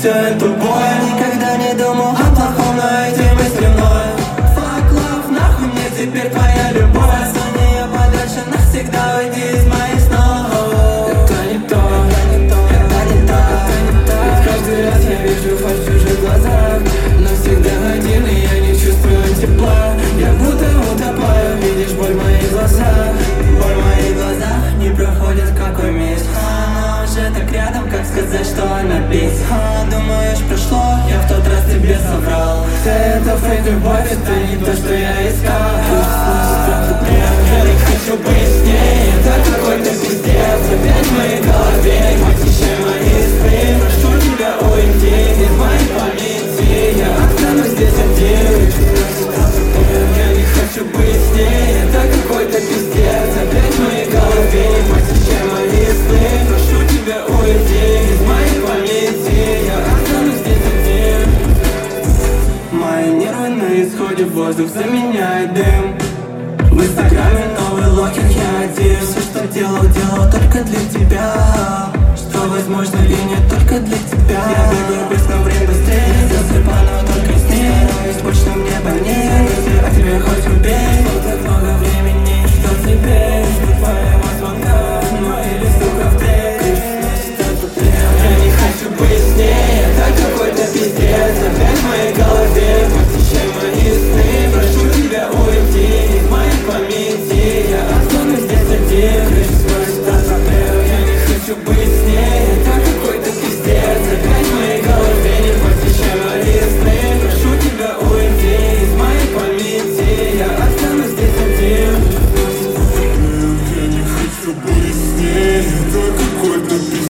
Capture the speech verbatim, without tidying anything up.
все это боль. Никогда не думал о плохом, но эти мысли мной. Fuck love, нахуй мне теперь твоя любовь. От нее подальше навсегда уйди из моих снов. Это не то, это не то, это не то, это не то. Ведь каждый раз я вижу фальшь в чужих глазах, но всегда один и я не чувствую тепла. Я будто утопаю, видишь боль в моих глазах. Боль в моих глазах не проходит какой месяц. Она уже так рядом, как сказать, что она бесит. а, Думаешь, прошло, я в тот раз тебе соврал. Ты это фейк любовь, это не то, что я искал. Я не хочу быть с ней, это какой-то пиздец. Опять в моей голове, посещай мои сны. Прошу тебя, уйди из моей памяти. Я останусь здесь один. Я не хочу быть с ней, это какой-то пиздец. Опять в моей голове, посещай мои сны. Прошу тебя, уйди из моей памяти. Я останусь здесь один. Мои нервы на исходе, воздух заменяет дым. В инстаграме новый локер, я один. Все, что делал, делал только для тебя. Что возможно и не только для тебя.